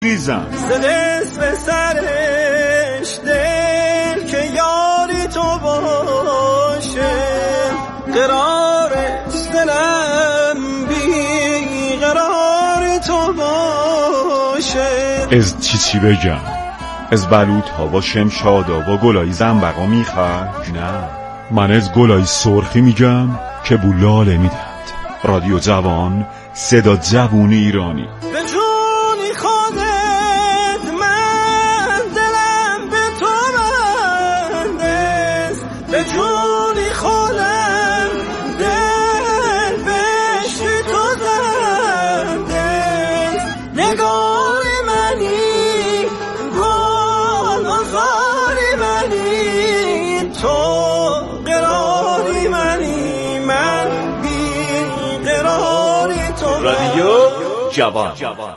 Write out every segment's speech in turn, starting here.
ریزم زدست به سرش دل که یاری تو باشه قرارش دلم بی قرار تو باشه. از چی بگم؟ از بلوط ها و شمشادا و گلای زنبقا میخوای؟ نه، من از گلای سرخی میگم که بولاله میدهد. رادیو جوان، صدا جوون ایرانی. به جونی خودت من دلم به تو بندست، به جونی خودم دل بشت تو زندست. نگار منی گل بخاری منی، تو قراری منی من بی قراری تو. رادیو جوان.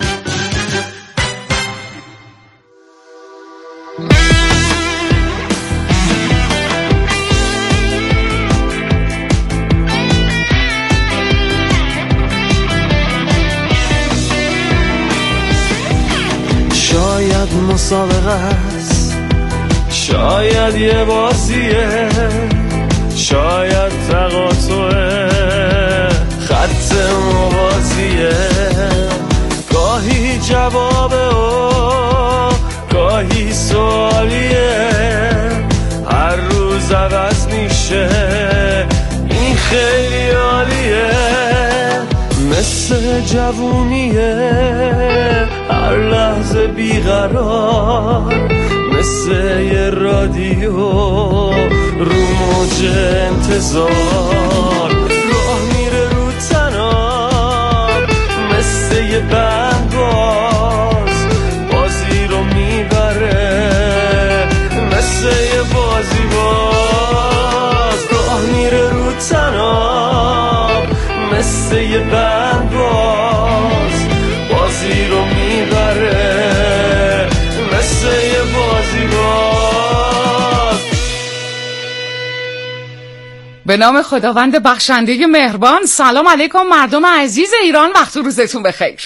شاید مسابقه است، شاید یه بازیه، شاید تقاطعه خط موازیه. گاهی جوابه و گاهی سوالیه، هر روز عوض میشه، این خیلی عالیه. مثل جوونیه هر لحظه بیقرار، مثل یه رادیو رو موج انتظار. راه میره رو تناب مثل یه بندباز، بازی رو میبره مثل یه بازی باز. راه میره رو تناب مثل یه بندباز، بازی رو میبره مثل یه بازی باز. به نام خداوند بخشنده مهربان. سلام علیکم مردم عزیز ایران، وقت روزتون بخیر.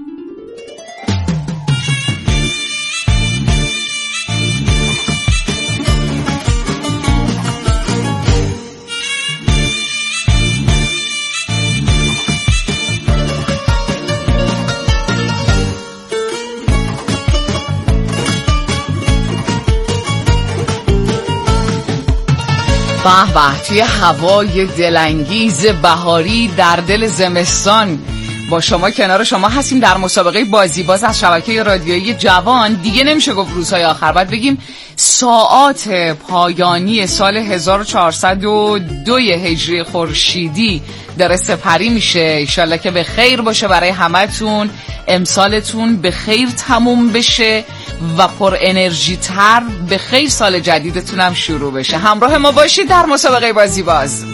به به، توی هوای دلانگیز بهاری در دل زمستان با شما، کنار شما هستیم در مسابقه بازی باز از شبکه رادیویی جوان. دیگه نمیشه گفت روزهای آخر، باید بگیم ساعات پایانی سال 1402 هجری خورشیدی داره سپری میشه. انشالله که به خیر باشه برای همتون، امسالتون به خیر تموم بشه و پر انرژی تر به خیر سال جدیدتون هم شروع بشه. همراه ما باشید در مسابقه بازی باز.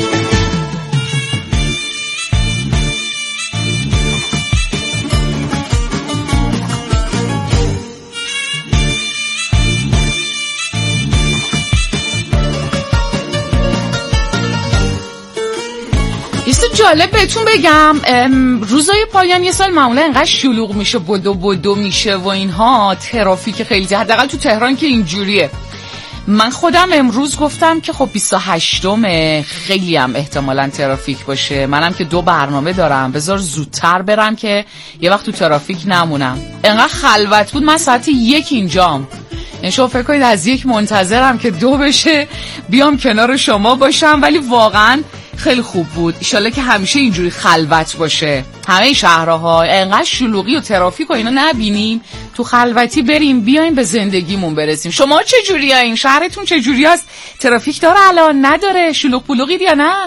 جالب بهتون بگم، روزای پایانی سال معمولا انقدر شلوغ میشه، بدو میشه و اینها، ترافیک خیلی زیاد، حداقل تو تهران که اینجوریه. من خودم امروز گفتم که خب 28م خیلی هم احتمالاً ترافیک باشه، منم که 2 برنامه دارم، بذار زودتر برم که یه وقت تو ترافیک نمونم. انقدر خلوت بود، من ساعت 1 اینجام، این شما فکر کنید از 1 منتظرم که 2 بشه بیام کنار شما باشم. ولی واقعاً خیلی خوب بود. ایشالله که همیشه اینجوری خلوت باشه، همه شهرها انقدر شلوغی و ترافیک و اینا نبینیم، تو خلوتی بریم بیایم به زندگیمون برسیم. شما چه جوری این شهرتون چه جوری است؟ ترافیک داره الان؟ نداره؟ شلوغ پلوغید یا نه؟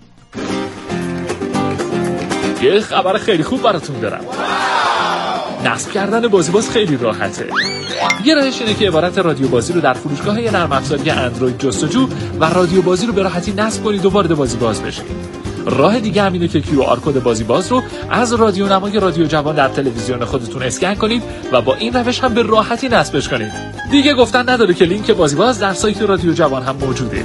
یه خبر خیلی خوب براتون دارم. نصب کردن بازی باز خیلی راحته. یه راهش اینه که عبارت رادیو بازی رو در فروشگاه نرم افزاری اندروید جستجو و رادیو بازی رو به راحتی نصب کنید و وارد بازی باز بشید. راه دیگه هم اینه که QR کد بازی باز رو از رادیو نمای رادیو جوان در تلویزیون خودتون اسکن کنید و با این روش هم به راحتی نصبش کنید. دیگه گفتن نداره که لینک بازی باز در سایت رادیو جوان هم موجوده.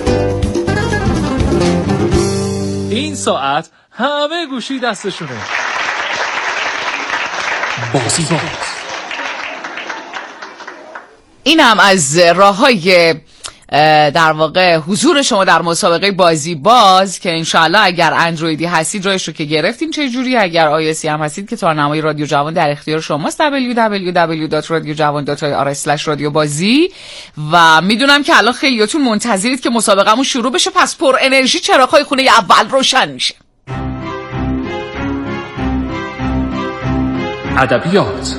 این ساعت همه گوشی دستشونه. بازی باز اینم از راه‌های در واقع حضور شما در مسابقه بازی باز که انشالله اگر اندرویدی هستید رایش رو که گرفتیم چه جوری، اگر iOS هم هستید که تارنمای رادیو جوان در اختیار شماست www.radiojavan.ir/radiobazی و میدونم که الان خیلیاتون منتظرید که مسابقه‌مون شروع بشه، پس پر انرژی چراغ‌های خونه اول روشن میشه. ادبیات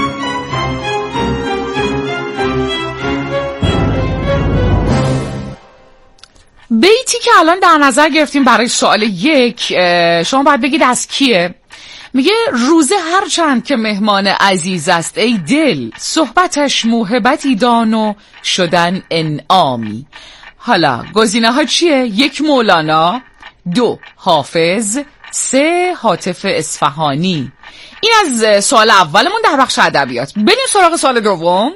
بیتی که الان در نظر گرفتیم برای سوال 1 شما باید بگید از کیه. میگه روزه هر چند که مهمان عزیز است ای دل، صحبتش موهبتی دان و شدن انعامی. حالا گزینه ها چیه؟ 1 مولانا، 2 حافظ، 3 هاتف اصفهانی. این از سوال اولمون در بخش ادبیات. بریم سراغ سوال دوم.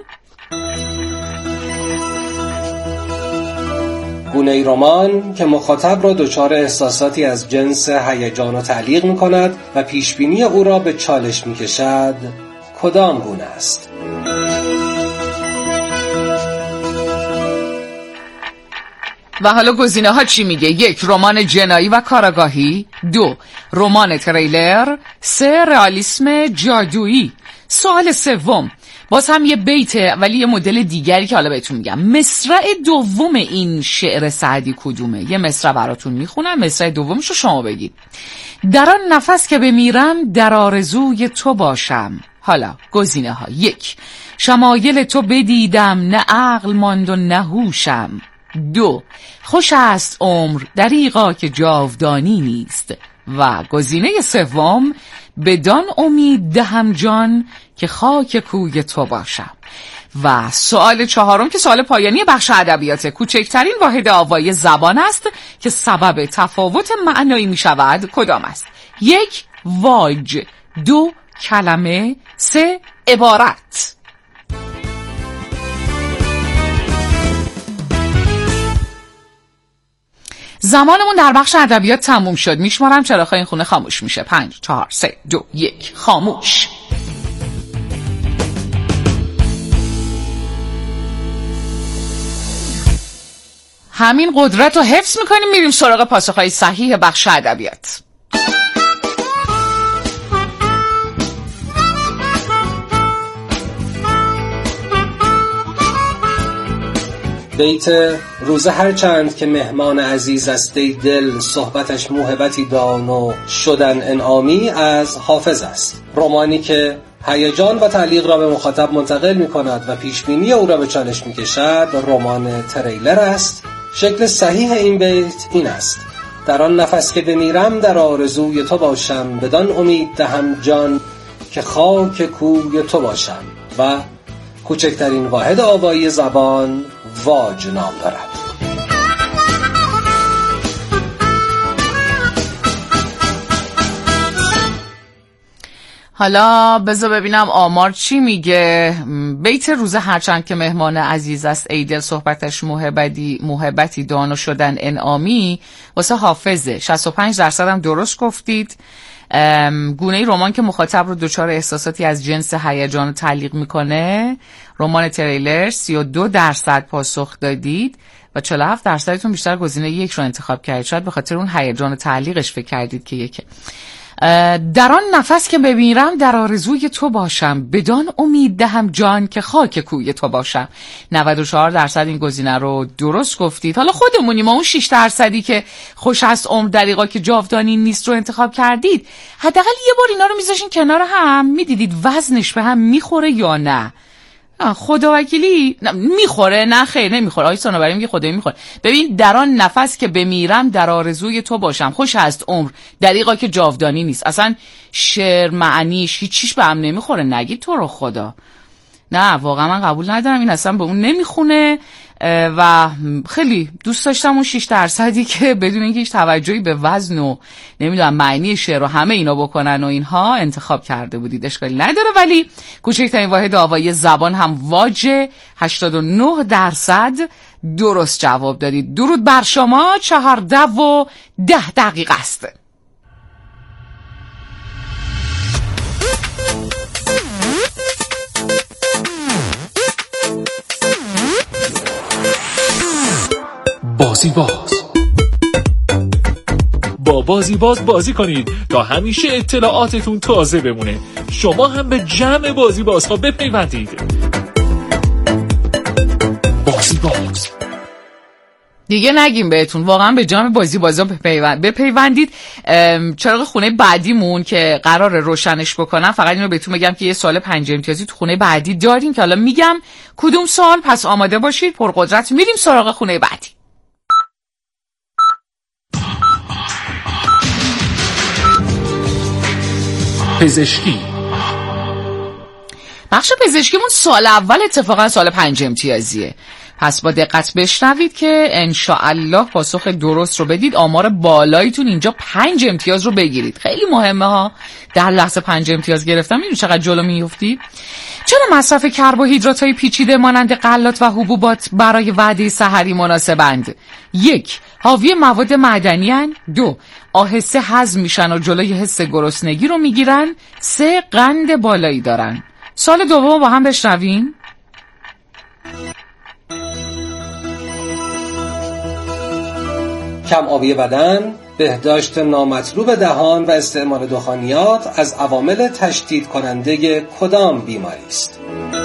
گونه‌ای رمان که مخاطب را دچار احساساتی از جنس هیجان و تعلیق می‌کند و پیشبینی او را به چالش می‌کشد، کدام گونه است؟ و حالا گزینه ها چی میگه؟ 1 رمان جنایی و کاراگاهی، 2 رمان تریلر، 3 رئالیسم جادویی. سوال سوم باز هم یه بیته ولی یه مدل دیگری که حالا بهتون میگم. مصرع دوم این شعر سعدی کدومه؟ یه مصرع براتون میخونم، مصرع دومش رو شما بگید. در آن نفس که بمیرم در آرزوی تو باشم. حالا گزینه ها: 1 شمایل تو بدیدم نه عقل ماند و نه هوشم، 2 خوش است عمر دریغا که جاودانی نیست و گزینه سوم بدان امید دهم جان که خاک کوی تو باشم. و سوال 4 که سوال پایانی بخش ادبیات، کوچکترین واحد آوایی زبان است که سبب تفاوت معنایی می شود، کدام است؟ 1 واج، 2 کلمه، 3 عبارت. زمانمون در بخش ادبیات تموم شد. میشمارم چراغ‌های این خونه خاموش میشه. 5 4 3 2 1 خاموش. همین قدرت رو حفظ میکنیم، میریم سراغ پاسخهای صحیح بخش ادبیات. بیت روزه هر چند که مهمان عزیز است ای دل، صحبتش موهبتی دان و شدن انعامی از حافظ است. رمانی که هیجان و تعلیق را به مخاطب منتقل می کند و پیشبینی او را به چالش می کشد رمان تریلر است. شکل صحیح این بیت این است: در آن نفس که بمیرم در آرزوی تو باشم، بدان امید دهم جان که خاک کوی تو باشم. و کوچکترین واحد آوایی زبان واج نام دارد. حالا بذار ببینم آمار چی میگه. بیت روزه هرچند که مهمان عزیز است ای دل، صحبتش موهبتی دان و شدن انعامی واسه حافظه. 65% هم درست گفتید. گونه رمان که مخاطب رو دچار احساساتی از جنس هیجان و تعلیق میکنه رمان تریلر. 32% پاسخ دادید و 47% تون بیشتر گزینه 1 رو انتخاب کردید. شاید به خاطر اون هیجان و تعلیقش فکر کردید که 1. در آن نفس که بمیرم در آرزوی تو باشم، بدان امید دهم جان که خاک کوی تو باشم. 94% این گزینه رو درست گفتید. حالا خودمونیم، اون 6% که خوش است عمر دریغا که جاودانی نیست رو انتخاب کردید. حداقل یه بار اینا رو میذاشین کنار هم، میدیدید وزنش به هم میخوره یا نه. خدا وکیلی میخوره؟ نه خیر نمیخوره. آقای سانابری میگه خدایی میخوره. ببین، در آن نفس که بمیرم در آرزوی تو باشم، خوش است عمر دریغا که جاودانی نیست. اصلا شعر معنیش هیچیش به هم نمیخوره. نگید تو رو خدا. نه واقعا من قبول ندارم، این اصلا به اون نمیخونه. و خیلی دوست داشتم اون 6% که بدون اینکه هیچ توجهی به وزن و نمیدونم معنی شعر و همه اینا بکنن و اینها انتخاب کرده بودید. اشکالی نداره. ولی کوچکترین واحد آوایی زبان هم واجه. 89% درست جواب دادید. درود بر شما. 14:10 است. بازی باز. با بازی باز بازی کنید تا همیشه اطلاعاتتون تازه بمونه. شما هم به جمع بازی بازها بپیوندید. بازی باز. دیگه نگیم بهتون، واقعا به جمع بازی بازا بپیوندید. چراغ خونه بعدیمون که قرار روشنش بکنم، فقط اینو بهتون بگم که یه سوال 5 امتیازی تو خونه بعدی داریم که حالا میگم کدوم سوال، پس آماده باشید، پرقدرت میریم سراغ خونه بعدی. پزشکی. بخش پزشکیمون سال اول اتفاقا سال 5 امتیازیه، پس با دقت بشنوید که انشاءالله پاسخ درست رو بدید. آمار بالاییتون اینجا 5 امتیاز رو بگیرید. خیلی مهمه ها، در لحظه 5 امتیاز گرفتم میدونی چقدر جلو میافتید. چرا مصرف کربوهیدرات‌های پیچیده مانند غلات و حبوبات برای وعده سحری مناسبند؟ 1. حاوی مواد معدنی هن. 2. آهسته هضم میشن و جلوی حس گرسنگی رو میگیرن. 3. قند بالایی دارن. سال دوم با هم بشنویم. کم آبی بدن، بهداشت نامطلوب دهان و استعمال دخانیات از عوامل تشدید کننده کدام بیماری است؟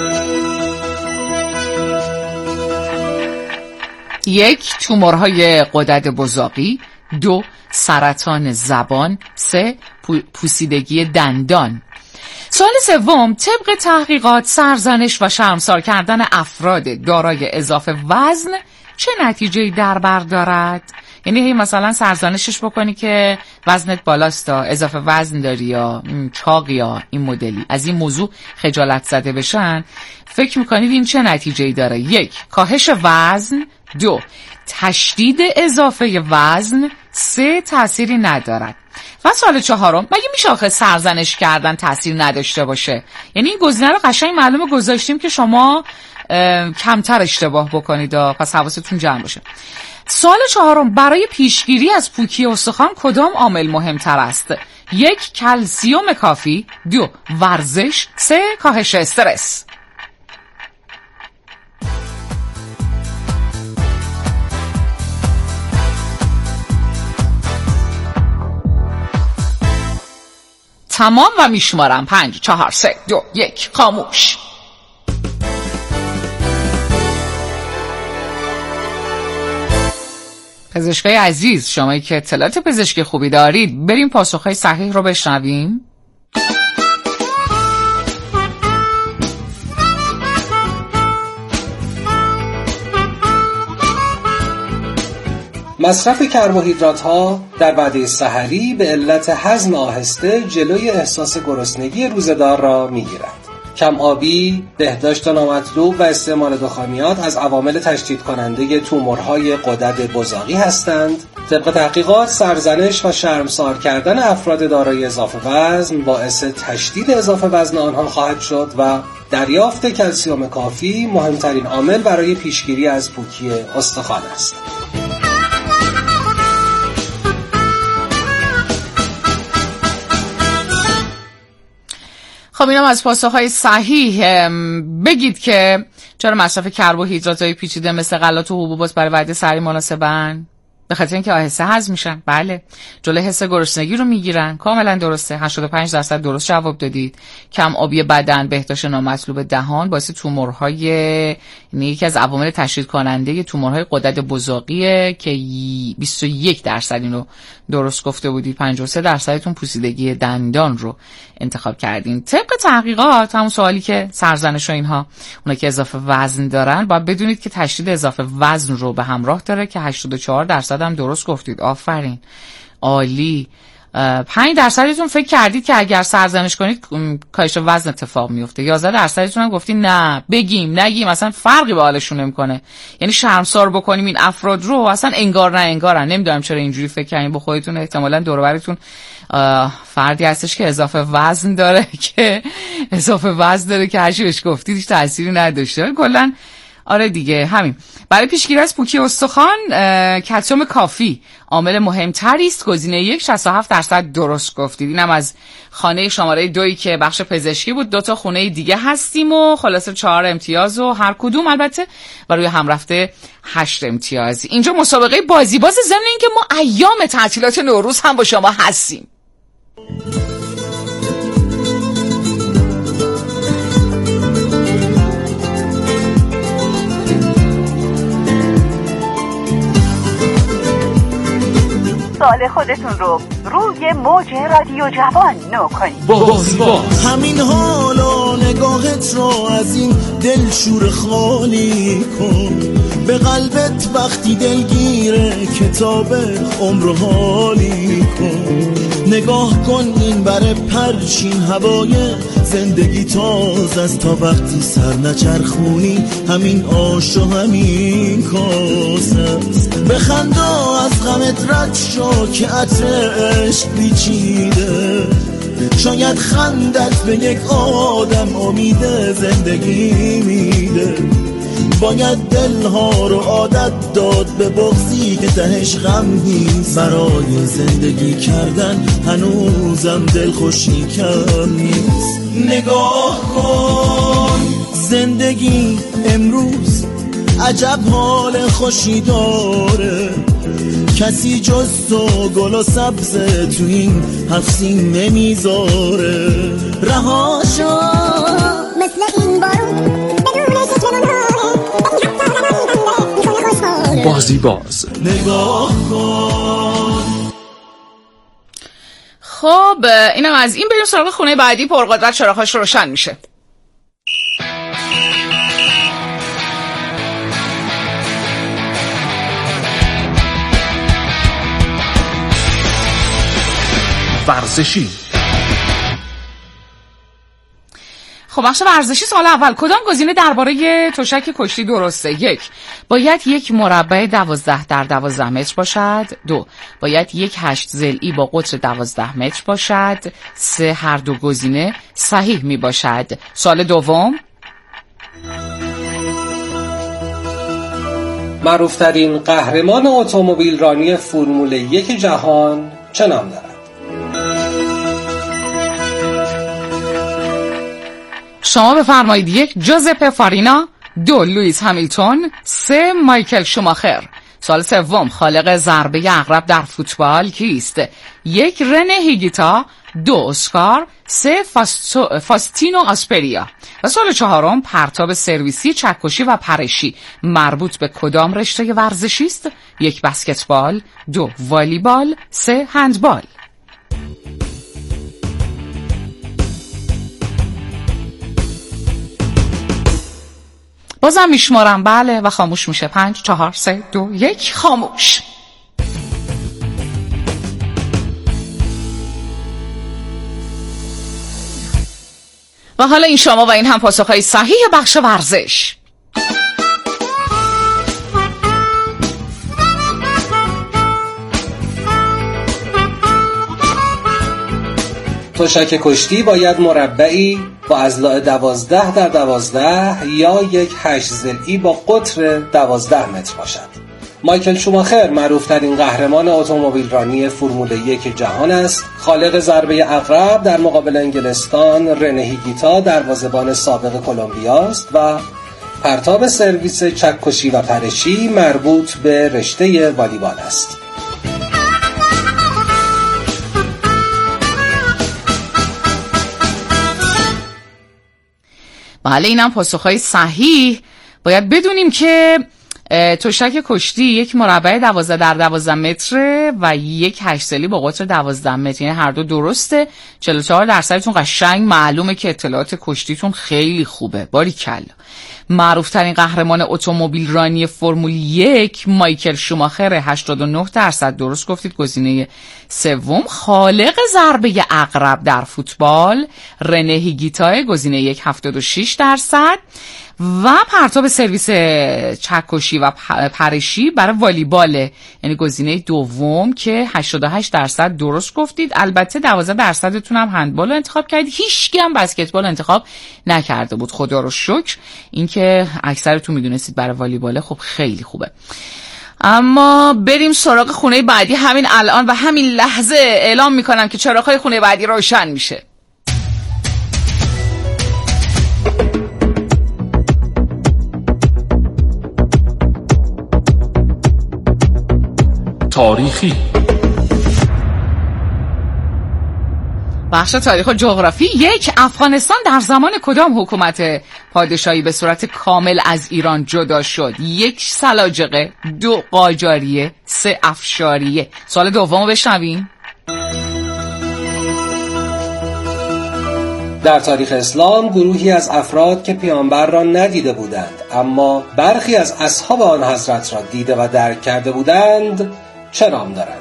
1. تومورهای غدد بزاقی. 2. سرطان زبان. 3. پوسیدگی دندان. سوال سوم، طبق تحقیقات سرزنش و شرمسار کردن افراد دارای اضافه وزن چه نتیجه‌ای در بر دارد؟ یعنی هی مثلا سرزنشش بکنی که وزنت بالاست، اضافه وزن داری یا چاقی یا این مدلی، از این موضوع خجالت زده بشن، فکر میکنید این چه نتیجه‌ای داره؟ 1. کاهش وزن. 2. تشدید اضافه وزن. 3. تأثیری ندارد. و سوال چهارم، مگه میشه آخه سرزنش کردن تأثیر نداشته باشه؟ یعنی این گزینه رو قشنگ معلومه گذاشتیم که شما کمتر اشتباه بکنید، پس حواستون جمع باشه. سوال چهارم، برای پیشگیری از پوکی استخوان کدام عامل مهمتر است؟ 1. کلسیم کافی. 2. ورزش. 3. کاهش استرس. تمام و میشمارم. 5 4 3 2 1 خاموش. پزشکای عزیز، شمایی که اطلاعات پزشکی خوبی دارید، بریم پاسخهای صحیح رو بشنویم. مصرف کربوهیدرات ها در وعده سحری به علت هضم آهسته جلوی احساس گرسنگی روزه‌دار را می‌گیرد. کم آبی، بهداشت نامطلوب و استعمال دخانیات از عوامل تشدید کننده تومورهای غدد بزاقی هستند. طبق تحقیقات سرزنش و شرمسار کردن افراد دارای اضافه وزن باعث تشدید اضافه وزن آنها خواهد شد و دریافت کلسیم کافی مهمترین عامل برای پیشگیری از پوکی استخوان است. خب اینم از پاسخهای صحیح. بگید که چرا مصرف کربوهیدرات‌های پیچیده مثل غلات و حبوبات برای وعده سحری مناسبن؟ به خاطر اینکه آهسته هضم میشن. بله. جلوی حس گرسنگی رو میگیرن. کاملا درسته. 85% درست جواب دادید. کم آبی بدن، بهداشت نامطلوب دهان باعث تومورهای، یعنی یکی از عوامل تشدید کننده تومورهای غدد بزاقیه که 21% اینو درست گفته بودید. 53% پوسیدگی دندان رو انتخاب کردین. طبق تحقیقات همون سوالی که سرزنش و اینها، اونا که اضافه وزن دارن، باید بدونید که تشدید اضافه وزن رو به همراه داره که 84% هم درست گفتید. آفرین، عالی. 5% فکر کردید که اگر سرزنش کنید کاهش وزن اتفاق میفته. 11% هم گفتید نه، بگیم نگیم اصلا فرقی به حالشون نمیکنه. یعنی شرمسار بکنیم این افراد رو، اصلا انگار نه انگارن. نمیدونم چرا اینجوری فکر کردین با خودتون. احتمالاً دور و برتون فردی هستش که اضافه وزن داره که هرچی بهش گفتید هیچ تأثیری نداشته. کلا آره دیگه همین. برای پیشگیری از پوکی استخوان کلسیم کافی عامل مهمتری است. گزینه 1.67% درست گفتید. اینم از خانه شماره 2 که بخش پزشکی بود. 2 تا خونه دیگه هستیم و خلاصه 4 امتیاز و هر کدوم البته و روی هم رفته 8 امتیاز. اینجا مسابقه بازی باز، ضمن اینکه ما ایام تعطیلات نوروز هم با شما هستیم. سال خودتون رو روی موج رادیو جوان نو کنید. باز همین حالا نگاهت رو از این دلشور خالی کن، به قلبت وقتی دلگیره کتاب عمر حالی کن. نگاه کن این بره پرچین هوای زندگی تازه است، تا وقتی سر نچرخونی همین آش و همین کاسه است. بخندا از غمت رد شو که عطر عشق پیچیده، شاید خندت به یک آدم امید زندگی میده. باید دلها رو عادت داد به بغضی که تهش غم نیست، برای زندگی کردن هنوزم دلخوشی کم نیست. نگاه کن زندگی امروز عجب حال خوشی داره، کسی جز تو گل و سبز تو این هفسین نمیذاره. رها شو مثل این بارون بازی باز. نگاه کن. خب اینم از این. بریم سراغ خونه بعدی. پرقدرت چراغاش روشن میشه. ورزشی. خب بخش ورزشی سال اول. کدام گزینه درباره تشک کشتی درسته؟ 1. باید یک مربع 12 در 12 متر باشد. 2. باید یک 8 ضلعی با قطر 12 متر باشد. 3. هر دو گزینه صحیح می باشد. سال دوم. معروفترین قهرمان اتومبیل رانی فرمول 1 جهان چه نام دارد؟ شما بفرمایید. 1. جوزپه فارینا. 2. لوئیس همیلتون. 3. مایکل شوماخر. سال سوم. خالق ضربه عقرب در فوتبال کیست؟ 1. رنه هیگیتا. 2. اسکار. 3. فاستینو آسپریا. و سال چهارم. پرتاب سرویسی چکشی و پرشی مربوط به کدام رشته ورزشی است؟ 1. بسکتبال. 2. والیبال. 3. هندبال. بازم میشمارم. بله و خاموش میشه. 5 4 3 2 1 خاموش. و حالا این شما و این هم پاسخهای صحیح بخش ورزش. تشک کشتی باید مربعی با اضلاع 12 در 12 یا یک 8 ضلعی با قطر 12 متر باشد. مایکل شوماخر معروفترین قهرمان اتومبیل رانی فرمول 1 جهان است. خالق ضربه عقرب در مقابل انگلستان رنه هیگیتا دروازه‌بان سابق کلمبیا است و پرتاب سرویس چکشی و پرشی مربوط به رشته والیبال است. بله اینم پاسخهای صحیح. باید بدونیم که تشک کشتی یک مربع 12 در 12 متر و یک 8 ضلعی با قطر 12 متر، یعنی هر دو درسته. 44% قشنگ معلومه که اطلاعات کشتیتون خیلی خوبه. باریکلا. معروفترین قهرمان اتومبیل رانی فرمول 1 مایکل شوماخر 89% درست گفتید. گزینه سوم. خالق ضربه عقرب در فوتبال رنه هیگیتا گزینه 1 76%. و پرتاب سرویس چکشی و پرشی برای والیبال، یعنی گزینه دوم که 88% درست گفتید. البته 12% تون هم هندبال رو انتخاب کردید، هیچکی هم بسکتبال انتخاب نکرده بود، خدا رو شکر. اینکه اکثرتون میدونستید برای والیبال، خب خیلی خوبه. اما بریم سراغ خونه بعدی. همین الان و همین لحظه اعلام میکنم که چراغ‌های خونه بعدی روشن میشه. تاریخی. بخش تاریخ و جغرافی. 1. افغانستان در زمان کدام حکومت پادشاهی به صورت کامل از ایران جدا شد؟ 1. سلاجقه، 2. قاجاریه، 3. افشاریه. سوال دومو بشنویم. در تاریخ اسلام گروهی از افراد که پیامبر را ندیده بودند اما برخی از اصحاب آن حضرت را دیده و درک کرده بودند چه نام دارند؟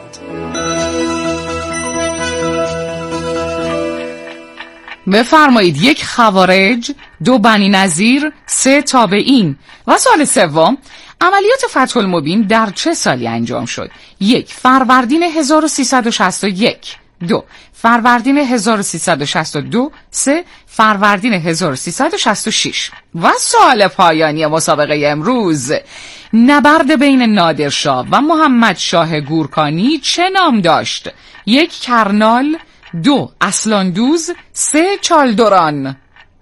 بفرمایید. 1. خوارج، 2. بنی نظیر، 3. تابعین. و سوال سوم، عملیات فتح المبین در چه سالی انجام شد؟ 1. فروردین 1361، 2. فروردین 1362، 3. فروردین 1366. و سوال پایانی مسابقه امروز، نبرد بین نادرشاه و محمد شاه گورکانی چه نام داشت؟ 1. کرنال، 2. اصلاندوز، 3. چالدوران.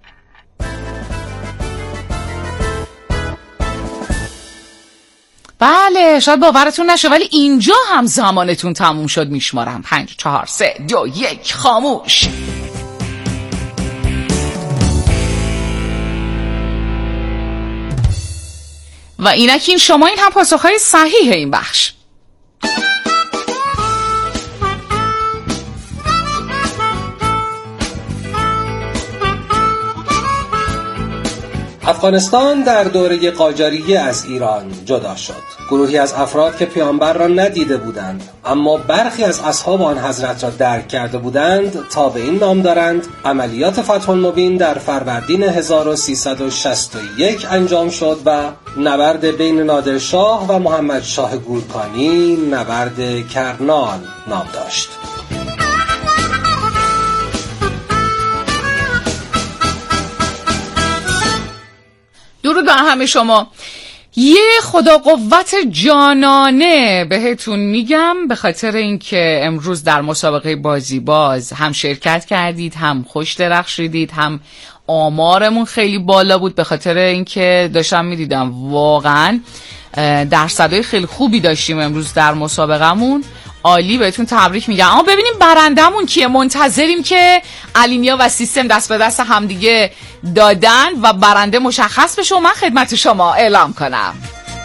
بله، شاید باورتون نشه ولی اینجا هم زمانتون تموم شد. میشمارم 5 4 3 2 1 خاموش. و اینکین شما این هم پاسخهای صحیح این بخش. افغانستان در دوره قاجاریه از ایران جدا شد. گروهی از افراد که پیامبر را ندیده بودند اما برخی از اصحاب آن حضرت را درک کرده بودند تابعین نام دارند. عملیات فتح المبین در فروردین 1361 انجام شد و نبرد بین نادرشاه و محمد شاه گورکانی نبرد کرنال نام داشت. درود بر همه شما. یه خدا قوت جانانه بهتون میگم به خاطر اینکه امروز در مسابقه بازی باز هم شرکت کردید، هم خوش درخشیدید، هم آمارمون خیلی بالا بود. به خاطر اینکه داشتم میدیدم واقعا درصدهای خیلی خوبی داشتیم امروز در مسابقهمون. عالی، بهتون تبریک میگم. اما ببینیم برندمون کیه. منتظریم که علینیا و سیستم دست به دست همدیگه دادن و برنده مشخص بشه و من خدمت شما اعلام کنم.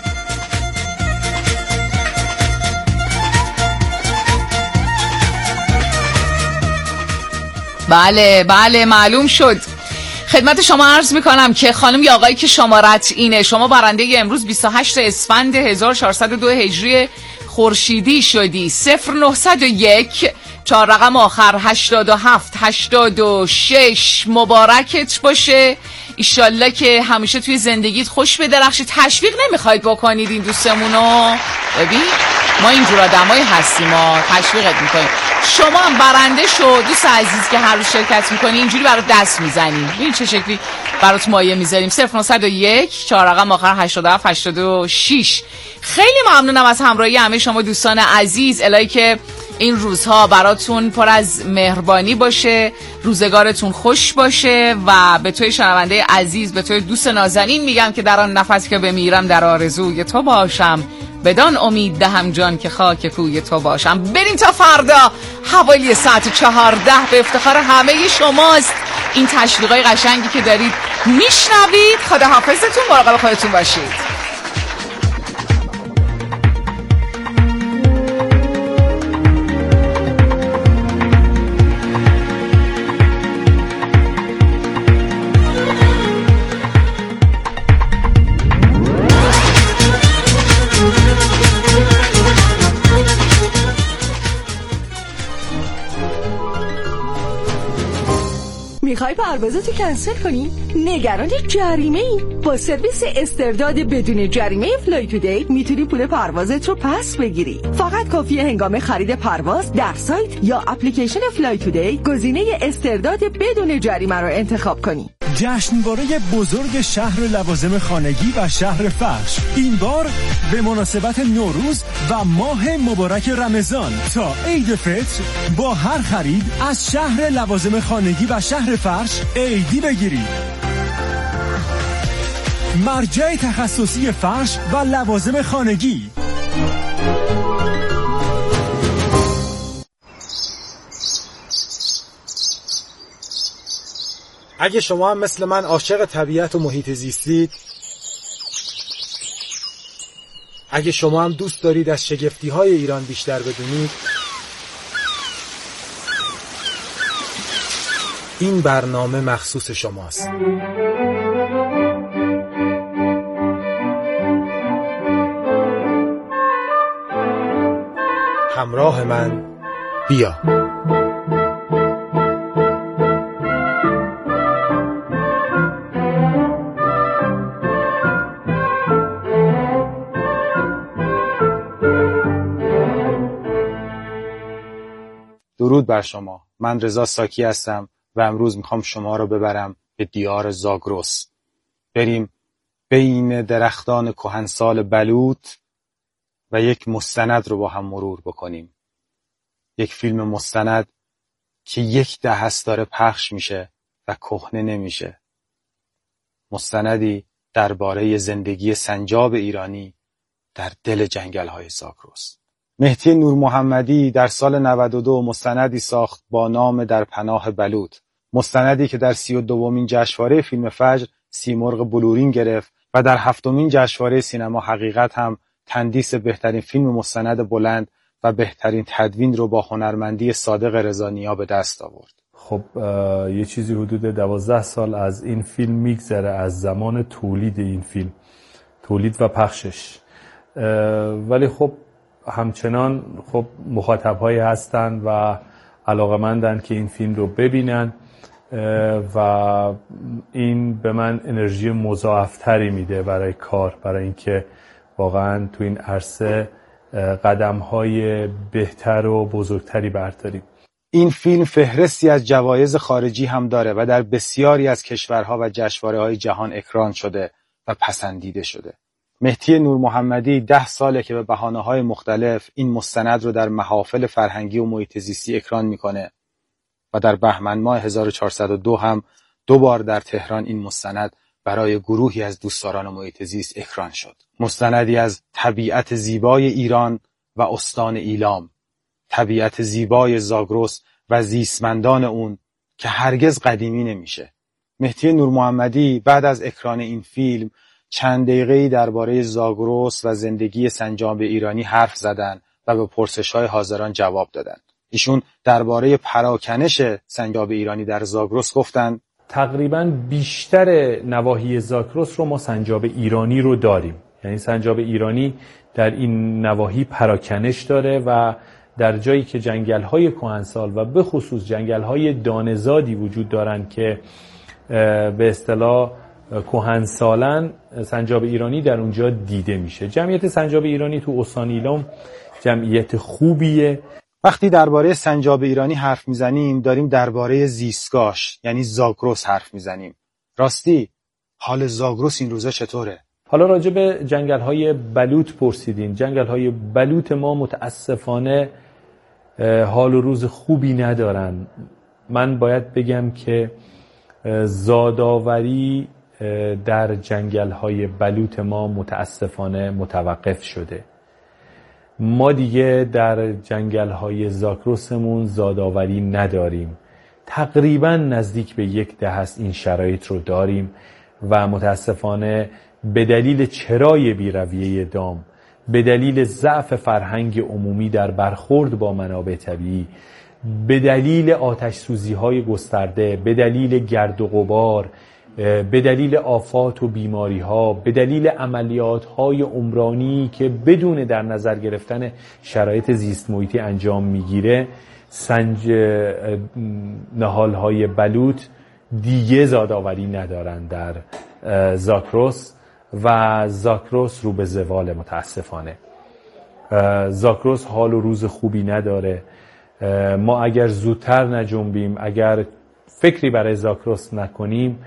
بله معلوم شد. خدمت شما عرض میکنم که خانم یا آقایی که شمارت اینه، شما برنده امروز 28 اسفند 1402 هجری خورشیدی شدی. 0901 4 رقم آخر 87 86. مبارکت باشه. ایشالله که همیشه توی زندگیت خوش بدرخشی. تشویق نمیخواید بکنید این دوستمونو؟ ببین ما اینجور آدمایی هستیم، ما تشویقت میکنیم. شما هم برنده شو دوست عزیز که هر روز شرکت میکنی، اینجوری برات دست میزنیم. ببین چه شکلی برات مایه میذاریم. 0901 4 رقم آخر 87 86. خیلی ممنونم از همراهی همه شما دوستان عزیز. الهی که این روزها براتون پر از مهربانی باشه، روزگارتون خوش باشه و به توی شنونده عزیز، به توی دوست نازنین میگم که در آن نفس که بمیرم در آرزوی تو باشم، بدان امید دهم جان که خاک کوی تو باشم. بریم تا فردا حوالی ساعت 14 به افتخار همه شماست این تشویقای قشنگی که دارید میشنوید. خدا حافظتون، مراقب خودتون باشید. میخوای میخوای پروازتو کنسل کنی؟ نگران جریمه ای؟ با سرویس استرداد بدون جریمه فلای تودی میتونی پول پروازت رو پس بگیری. فقط کافیه هنگام خرید پرواز در سایت یا اپلیکیشن فلای تودی گزینه استرداد بدون جریمه رو انتخاب کنی. جشنواره بزرگ شهر لوازم خانگی و شهر فرش، این بار به مناسبت نوروز و ماه مبارک رمضان تا عید فطر با هر خرید از شهر لوازم خانگی و شهر فرش عیدی بگیرید. مرجع تخصصی فرش و لوازم خانگی. اگه شما هم مثل من عاشق طبیعت و محیط زیستید، اگه شما هم دوست دارید از شگفتی‌های ایران بیشتر بدونید، این برنامه مخصوص شماست. همراه من بیا. درود بر شما. من رضا ساکی هستم و امروز میخوام شما رو ببرم به دیار زاگرس. بریم بین درختان کهنسال بلوط و یک مستند رو با هم مرور بکنیم. یک فیلم مستند که 10 است داره پخش میشه و کهنه نمیشه. مستندی درباره زندگی سنجاب ایرانی در دل جنگل‌های زاگرس. مهدی نور محمدی در سال 92 مستندی ساخت با نام در پناه بلوط. مستندی که در 32مین جشنواره فیلم فجر سیمرغ بلورین گرفت و در 7مین جشنواره سینما حقیقت هم تندیس بهترین فیلم مستند بلند و بهترین تدوین رو با هنرمندی صادق رضانیا به دست آورد. خب یه چیزی حدود 12 سال از این فیلم میگذره، از زمان تولید این فیلم، تولید و پخشش، ولی خب همچنان خب مخاطب‌هایی هستن و علاقه‌مندن که این فیلم رو ببینن و این به من انرژی مضاعفتری میده برای کار، برای اینکه واقعا تو این عرصه قدم‌های بهتر و بزرگتری برداریم. این فیلم فهرستی از جوایز خارجی هم داره و در بسیاری از کشورها و جشنواره‌های جهان اکران شده و پسندیده شده. مهدی نور محمدی 10 ساله که به بهانه‌های مختلف این مستند رو در محافل فرهنگی و محیط زیستی اکران میکنه و در بهمن ماه 1402 هم 2 بار در تهران این مستند برای گروهی از دوستداران محیط زیست اکران شد. مستندی از طبیعت زیبای ایران و استان ایلام، طبیعت زیبای زاگرس و زیستمندان اون که هرگز قدیمی نمیشه. مهدی نور محمدی بعد از اکران این فیلم چند دقیقه‌ای درباره زاگرس و زندگی سنجاب ایرانی حرف زدن و به پرسش‌های حاضران جواب دادن. ایشون درباره پراکنش سنجاب ایرانی در زاگرس گفتن تقریباً بیشتر نواحی زاگرس رو ما سنجاب ایرانی رو داریم، یعنی سنجاب ایرانی در این نواحی پراکنش داره و در جایی که جنگل‌های کهنسال و به خصوص جنگل‌های دانه‌زادی وجود دارن که به اصطلاح کهنسالن، سنجاب ایرانی در اونجا دیده میشه. جمعیت سنجاب ایرانی تو استان ایلام جمعیت خوبیه. وقتی درباره سنجاب ایرانی حرف میزنیم داریم درباره زیستگاهش یعنی زاگرس حرف میزنیم. راستی حال زاگرس این روزا چطوره؟ حالا راجع به جنگل‌های بلوط پرسیدین. جنگل‌های بلوط ما متاسفانه حال و روز خوبی ندارن. من باید بگم که زادآوری در جنگل‌های بلوط ما متاسفانه متوقف شده. ما دیگه در جنگل‌های زاگرسمون زادآوری نداریم. تقریباً نزدیک به 1 دهه این شرایط رو داریم و متاسفانه به دلیل چرای بی‌رویه دام، به دلیل ضعف فرهنگ عمومی در برخورد با منابع طبیعی، به دلیل آتش سوزی‌های گسترده، به دلیل گرد و غبار، به دلیل آفات و بیماری‌ها، به دلیل عملیات‌های عمرانی که بدون در نظر گرفتن شرایط زیست محیطی انجام می‌گیره، سنج نهال‌های بلوط دیگه زادآوری ندارن در زاگرس و زاگرس رو به زوال متاسفانه. زاگرس حال و روز خوبی نداره. ما اگر زودتر نجنبیم، اگر فکری برای زاگرس نکنیم،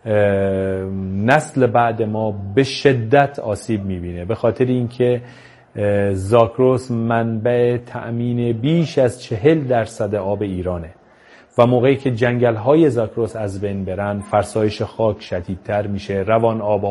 نسل بعد ما به شدت آسیب میبینه، به خاطر اینکه زاگرس منبع تأمین بیش از 40% آب ایرانه و موقعی که جنگل‌های زاگرس از بین برن، فرسایش خاک شدیدتر میشه، روان آبها